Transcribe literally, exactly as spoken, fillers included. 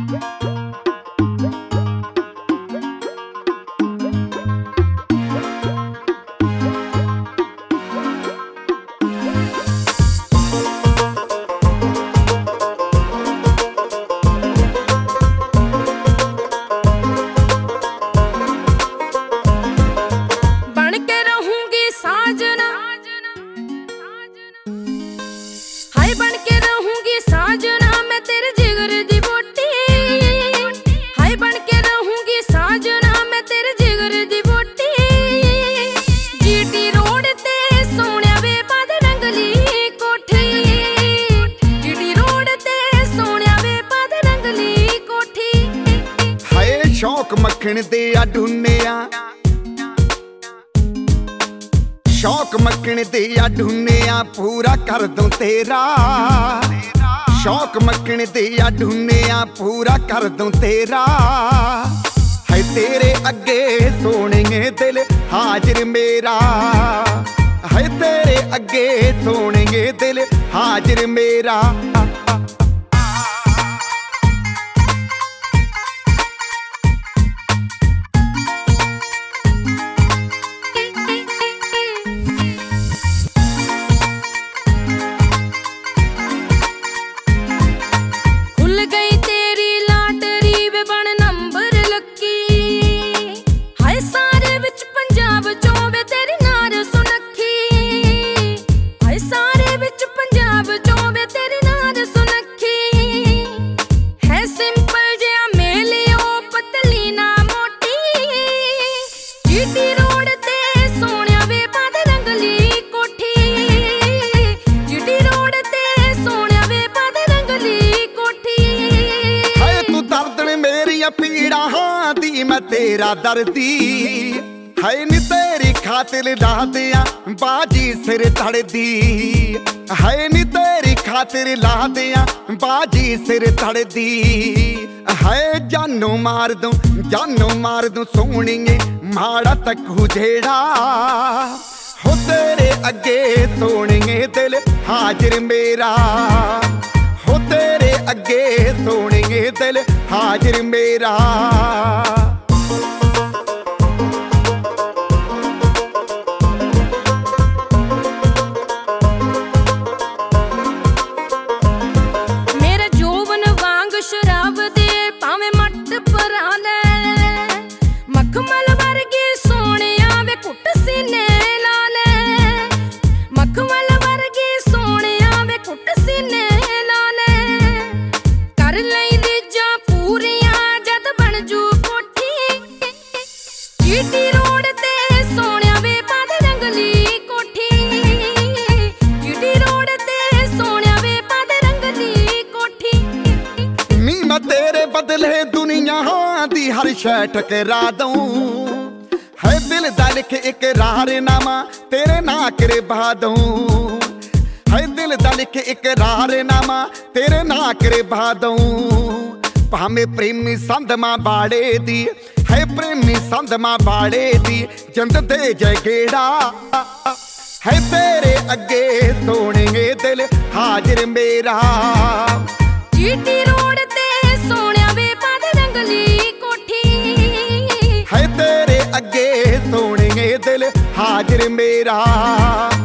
शौक मक्खन दे आ ढूंढिया शौक मक्खन दे आ ढूंढिया पूरा कर दूं तेरा शौक मक्खन दे आ ढूंढिया पूरा कर दूं तेरा है तेरे अगे सोने दिल हाजिर मेरा है तेरे अगे सोने दिल हाजिर मेरा पीड़ा हाँ दी मैं तेरा दर्दी है नी तेरी खातिर ला दिया बाजी सिर धड़ दी है नी तेरी खातिर ला दिया बाजी सिर धड़ दी है जानू मार दूं जानू मार दूं सोनिए माड़ा तकू जेड़ा हो तेरे अगे सोनिए दिल हाजिर मेरा हो तेरे अगे सोनिए दिल हाजिर मेरा मेरा जोवन वांग शराब दे भावें मट परा ले मखमल वर्गी सोनिया वे कुट सीने ला ले मखमल वर्गी सोनिया वे कुट सीने ला ले कर लई रीजां पूरियां जद बन जू कोठी जीटी रोड ते सोनिया वे पद रंगली कोठी जीटी रोड ते सोनिया वे पद रंगली कोठी नी मैं तेरे बदले दुनिया दी हर शै ठकरा दूं है दिल दा लिख इकरारनामा तेरे ना करे बहा दूं है दिल दा लिख इकरारनामा तेरे ना करे बहा दूं भावें प्रेमी संध मां बाड़े दी है प्रेमी संध मां बाड़े दी जिंद दे जय गेड़ा है तेरे अगे सोने दिल हाजिर मेरा जीटी रोड ते सोनिया वे पद रंगली कोठी है तेरे अगे सोने दिल हाजिर मेरा।